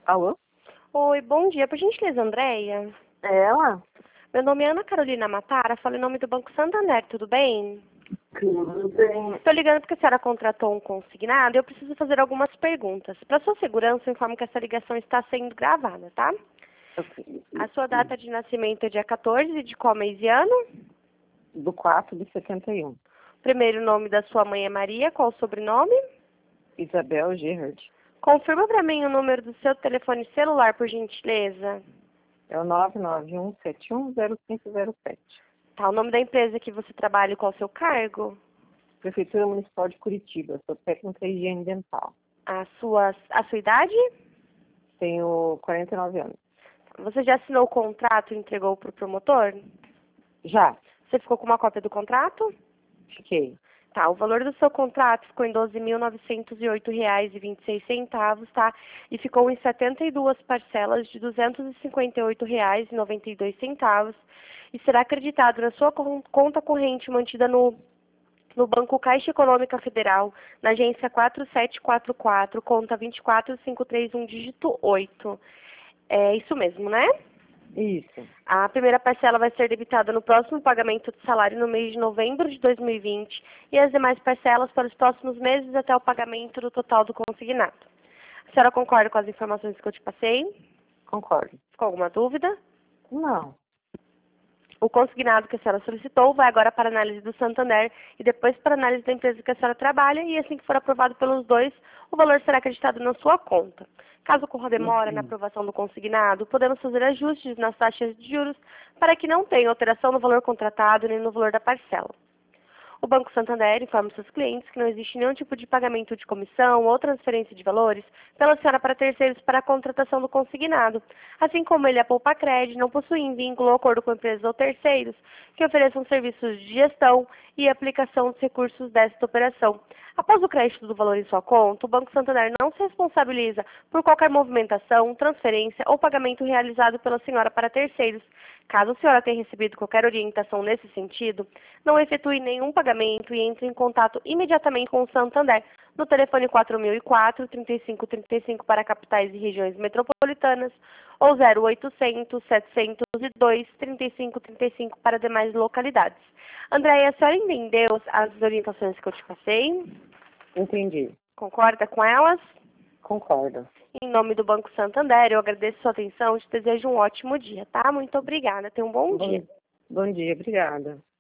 Alô? Oi, bom dia. Por gentileza, Andréia? É ela? Meu nome é Ana Carolina Matara, falo em nome do Banco Santander, tudo bem? Tudo bem. Estou ligando porque a senhora contratou um consignado e eu preciso fazer algumas perguntas. Para sua segurança, eu informo que essa ligação está sendo gravada, tá? A sua data de nascimento é dia 14 de qual mês e ano? Do 4 de 71. O primeiro nome da sua mãe é Maria, qual o sobrenome? Isabel Gerhard. Confirma para mim o número do seu telefone celular, por gentileza. É o 991710507. Tá, o nome da empresa que você trabalha e qual o seu cargo? Prefeitura Municipal de Curitiba. Sou técnica de higiene dental. A sua idade? Tenho 49 anos. Você já assinou o contrato e entregou para o promotor? Já. Você ficou com uma cópia do contrato? Fiquei. Tá, o valor do seu contrato ficou em R$ 12.908,26, tá? E ficou em 72 parcelas de R$ 258,92 e será acreditado na sua conta corrente mantida no Banco Caixa Econômica Federal, na agência 4744, conta 24531, dígito 8. É isso mesmo, né? Isso. A primeira parcela vai ser debitada no próximo pagamento de salário no mês de novembro de 2020 e as demais parcelas para os próximos meses até o pagamento do total do consignado. A senhora concorda com as informações que eu te passei? Concordo. Ficou alguma dúvida? Não. O consignado que a senhora solicitou vai agora para a análise do Santander e depois para a análise da empresa que a senhora trabalha e assim que for aprovado pelos dois, o valor será acreditado na sua conta. Caso ocorra demora na aprovação do consignado, podemos fazer ajustes nas taxas de juros para que não tenha alteração no valor contratado nem no valor da parcela. O Banco Santander informa seus clientes que não existe nenhum tipo de pagamento de comissão ou transferência de valores pela senhora para terceiros para a contratação do consignado, assim como ele, a Poupacred, não possuem vínculo ou acordo com empresas ou terceiros que ofereçam serviços de gestão e aplicação dos recursos desta operação. Após o crédito do valor em sua conta, o Banco Santander não se responsabiliza por qualquer movimentação, transferência ou pagamento realizado pela senhora para terceiros. Caso a senhora tenha recebido qualquer orientação nesse sentido, não efetue nenhum pagamento e entre em contato imediatamente com o Santander no telefone 4004-3535 para capitais e regiões metropolitanas ou 0800-702-3535 para demais localidades. Andréia, a senhora entendeu as orientações que eu te passei? Entendi. Concorda com elas? Concordo. Em nome do Banco Santander, eu agradeço sua atenção e te desejo um ótimo dia, tá? Muito obrigada. Tenha um bom dia. Bom dia. Obrigada.